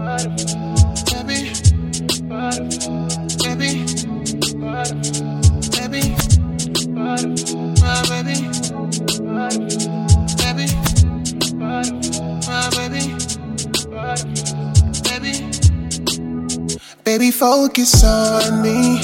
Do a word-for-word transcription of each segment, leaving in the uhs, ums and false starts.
baby, baby, baby, my baby, baby, my baby, baby, baby, focus on me.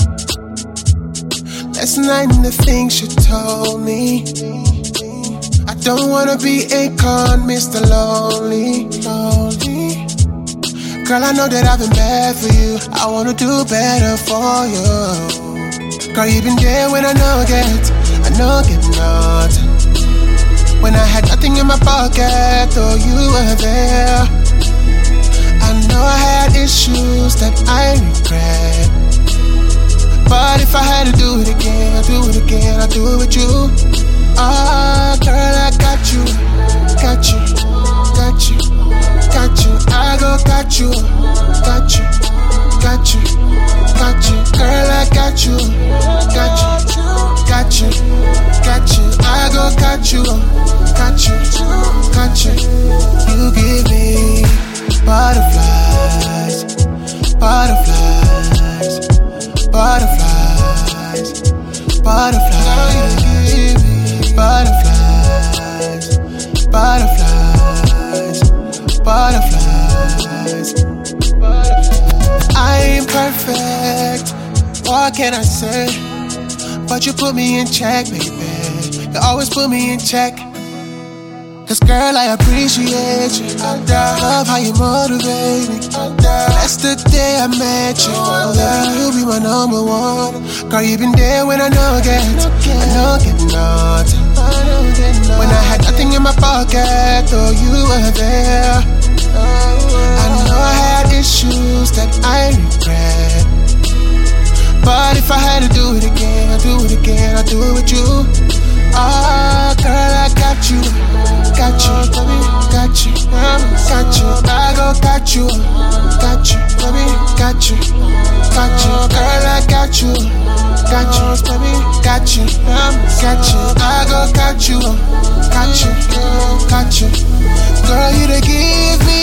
Last night and the things you told me, I don't wanna be a con, Mister Lonely, lonely. Girl, I know that I've been bad for you. I wanna do better for you. Girl, you've been there when I know get, I know get nothing. When I had nothing in my pocket, though you were there. I know I had issues that I regret, but if I had to do it again, I'd do it again, I'd do it with you. Ah, oh, girl, I got you, got you, got you, got you. I go got you, got you, got you, got you. Girl, I got you, got you, got you, got you. I go got you, got you, got you. You give me butterflies, butterflies, butterflies, butterflies. Butterflies, butterflies, butterflies, butterflies. I ain't perfect, what can I say? But you put me in check, baby. You always put me in check. Cause girl, I appreciate you. I love how you motivate me. That's the day I met you. Baby, you be my number one. Girl, you been there when I know get, I know get nothing. When I had nothing in my pocket, though you were there. I know I had issues that I regret, but if I had to do it again, I'd do it again, I'd do it with you. Ah, oh, girl, I got you, got you, baby, got you, got you. I go got you, got you, baby, got you, got you. Girl, I got you, got you, baby, got you, got you. I go got you, got you, got you. Girl, you to give me